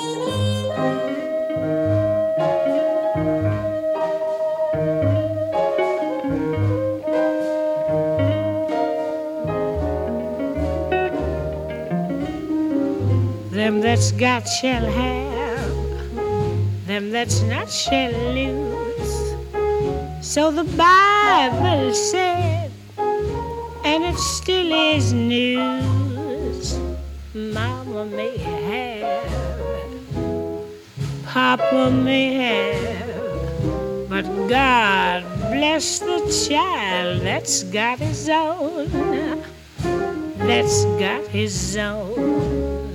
Them that's got shall have, them that's not shall lose. So the Bible said, and it still is news. Mama may have, Papa may have, but God bless the child that's got his own, that's got his own.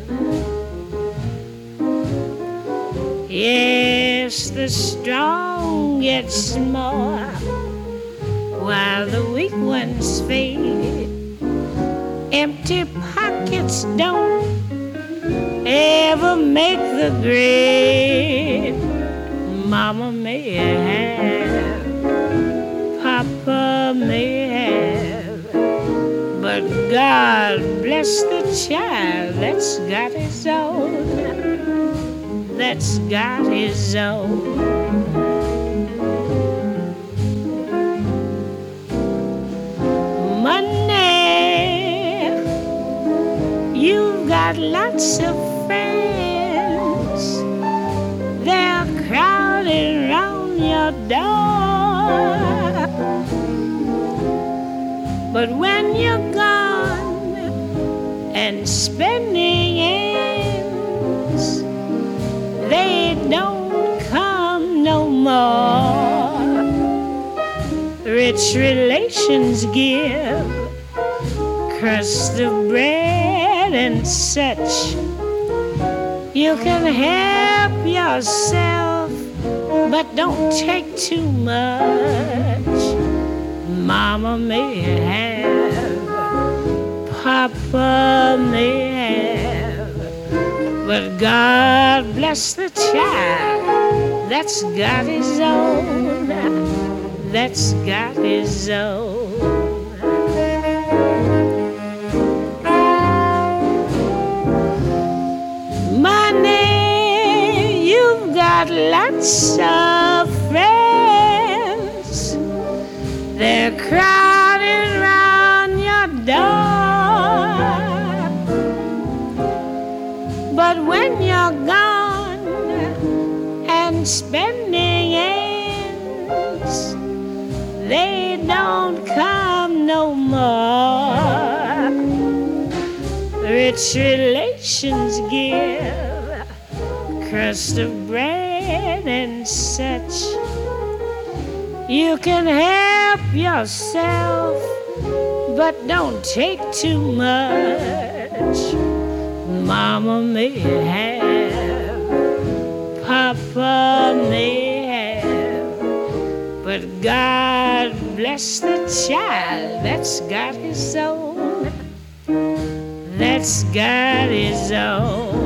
Yes, the strong get more while the weak ones fade. Empty pockets don't ever make the grade. Mama may have, Papa may have, but God bless the child that's got his own, that's got his own. Money, you've got lots of friends. They're crowding round your door. But when you're gone and spending ends, they don't come no more. Rich relations give crust of bread and such. You can help yourself, but don't take too much. Mama may have, Papa may have, but God bless the child that's got his own, that's got his own. Money, you've got lots of friends. They're crowding round your door. But when you're gone and spending ends, they don't come no more. Rich relations give crust of bread and such. You can help yourself, but don't take too much. Mama may have, Papa may have, but God bless the child that's got his own, that's got his own.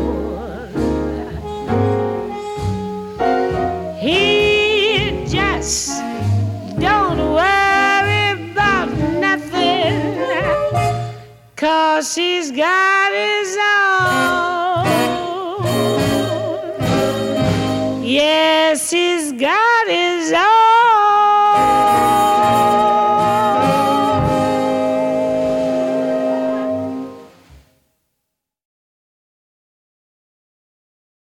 He just don't worry about nothing, 'cause he's got his own. Yes, he's got